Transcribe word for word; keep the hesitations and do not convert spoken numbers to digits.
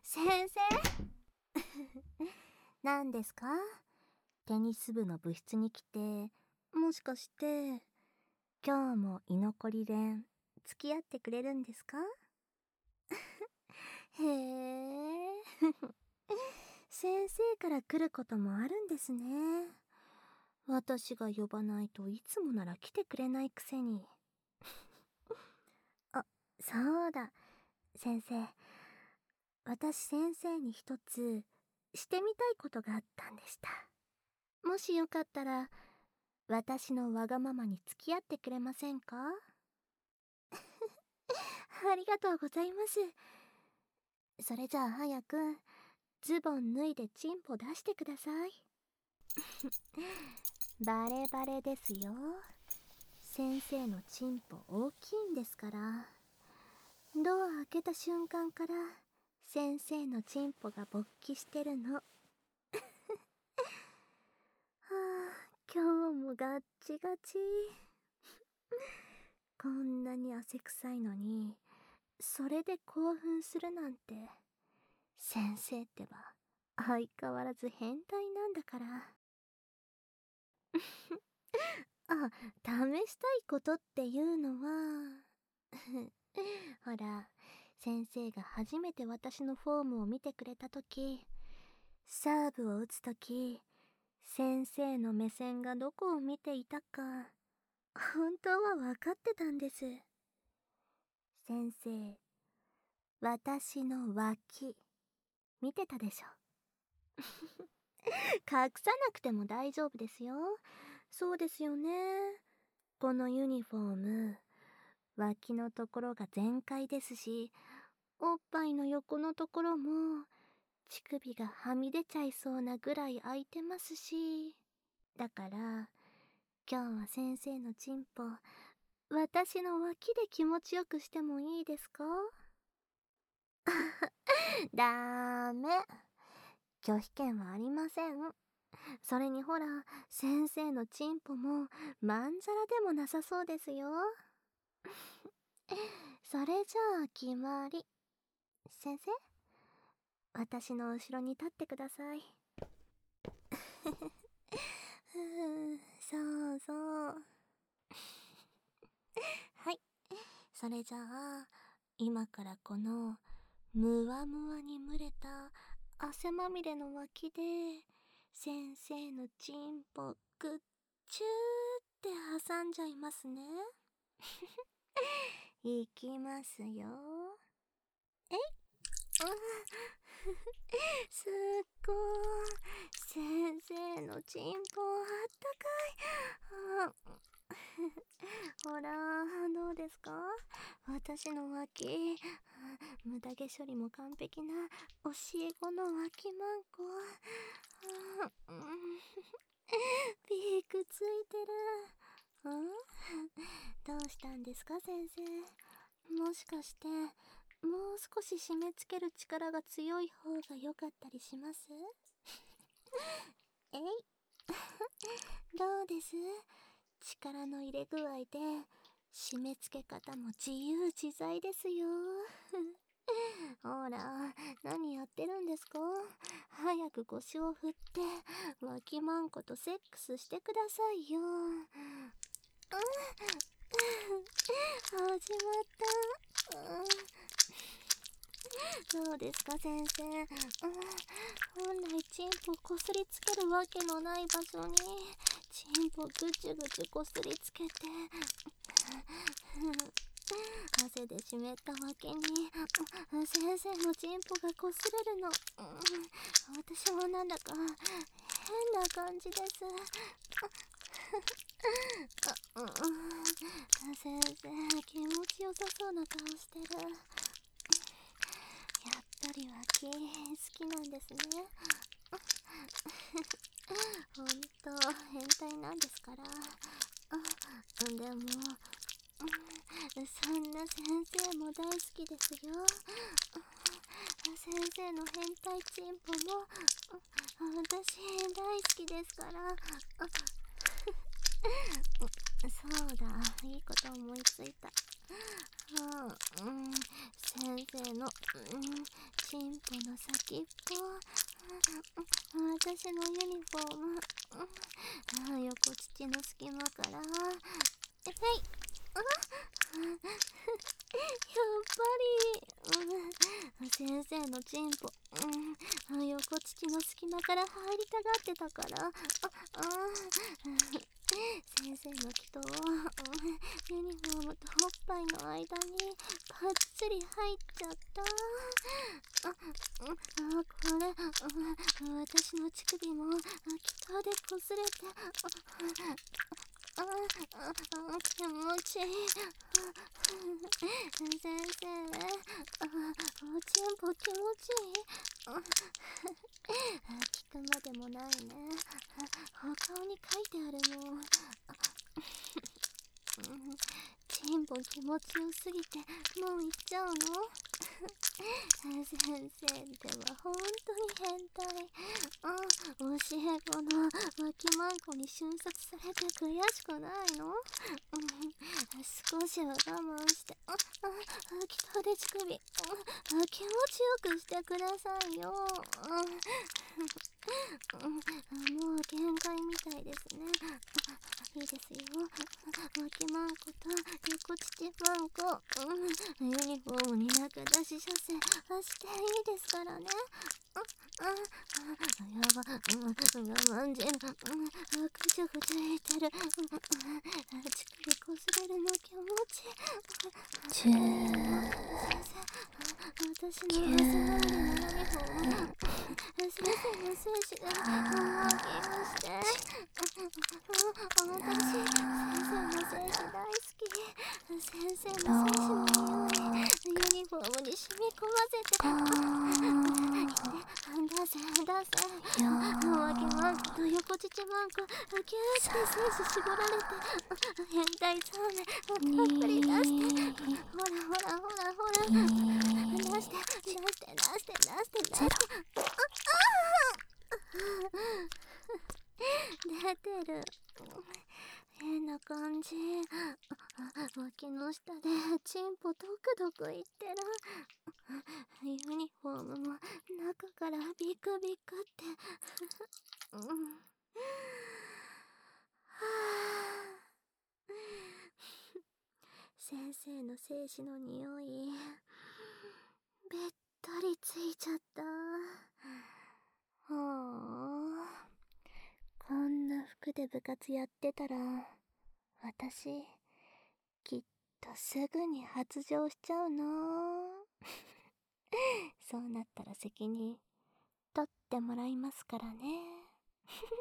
先生何ですか？テニス部の部室に来て、もしかして今日も居残り練付き合ってくれるんですか？へえ先生から来ることもあるんですね。私が呼ばないといつもなら来てくれないくせに。あ、そうだ、先生。私先生に一つしてみたいことがあったんでした。もしよかったら私のわがままに付き合ってくれませんか？ありがとうございます。それじゃあ早くズボン脱いでチンポ出してください。バレバレですよ。先生のチンポ大きいんですから。ドア開けた瞬間から先生のチンポが勃起してるの。はあ、今日もガッチガチ。こんなに汗臭いのにそれで興奮するなんて。先生ってば相変わらず変態なんだから。あ、試したいことっていうのはほら、先生が初めて私のフォームを見てくれたとき、サーブを打つとき、先生の目線がどこを見ていたか本当は分かってたんです。先生、私の脇見てたでしょ。隠さなくても大丈夫ですよ。そうですよね。このユニフォーム、脇のところが全開ですし、おっぱいの横のところも乳首がはみ出ちゃいそうなぐらい開いてますし。だから今日は先生のチンポ私の脇で気持ちよくしてもいいですか？ダメ、拒否権はありません。それにほら、先生のチンポもまんざらでもなさそうですよ。それじゃあ決まり。先生、私の後ろに立ってください。ふう、そうそう。はい、それじゃあ今からこのムワムワに蒸れた汗まみれの脇で先生のチンポグッチューって挟んじゃいますね。いきますよ。えい、すっごい、先生のチンポあったかい。ほら、どうですか？私の脇、無駄毛処理も完璧な教え子の脇マンコ。ピークついてる。ん？どうしたんですか先生？もしかしてもう少し締め付ける力が強い方が良かったりします？えいどうです？力の入れ具合で締め付け方も自由自在ですよ。ほら、何やってるんですか？早く腰を振って脇マンコとセックスしてくださいよ。始まった。どうですか先生？本来チンポこすりつけるわけのない場所にチンポぐちゅぐちゅこすりつけて汗で湿ったわけに先生のチンポがこすれるの。私もなんだか変な感じです。先生、気持ちよさそうな顔してる。やっぱり脇好きなんですね。ほんと変態なんですから。でもそんな先生も大好きですよ。先生の変態チンポも私大好きですから。 そうだ、いいこと思いついた。はあ、うん、先生の、うん、チンポの先っぽ、うん、私のユニフォーム、うん、横乳の隙間から、えい、あやっぱり、うん、先生のチンポ、うん、横乳の隙間から入りたがってたから、あ、あ、先生の気と、うん、ユニフォームとおっぱいの間にぱっつり入っちゃった。あ、うん、あ、これ、うん、私の乳首も気とでこすれて、あ、あ、あ、あ、気持ちいい。先生、あ、おちんぽ気持ちいい。あ、聞くまでもないね。お顔に書いてあるもん。チンポ気持ちよすぎてもう行っちゃうの？先生っては本当に変態。あ、教え子の脇マンコに瞬殺されて悔しくないの？うん、少しは我慢して、あ、あ、気とで乳首、あ、気持ちよくしてくださいよ。うん、もう限界みたいですね。いいですよ。脇マンコと横乳マンコ、うん、ユニフォームに中出し射精していいですからね。あ、あ、あ、やば、うん、我慢汁、うん、ぐちゅぐちゅいてる、うん、乳首こすれるの気持ちいい。 チュー先生、私の汗まみれのユニフォーム、先生の精子が大きくして、私、先生の精子大好き。先生の精子の匂い、ユニフォームに染み込ませて、出せ、出せ。脇マンコと横乳マンコ、キューって精子絞られて、変態そうね、たっぷり出して。ほらほらほらほら。出して、出して、出して、出して、出して。出てる。変な感じ。脇の下でチンポドクドクいってる。ユニフォームも中からビクビクって。うん、はあ、先生の精子の匂いべったりついちゃった。はあ、こんな服で部活やってたら私きっとすぐに発情しちゃうな。そうなったら責任取ってもらいますからね。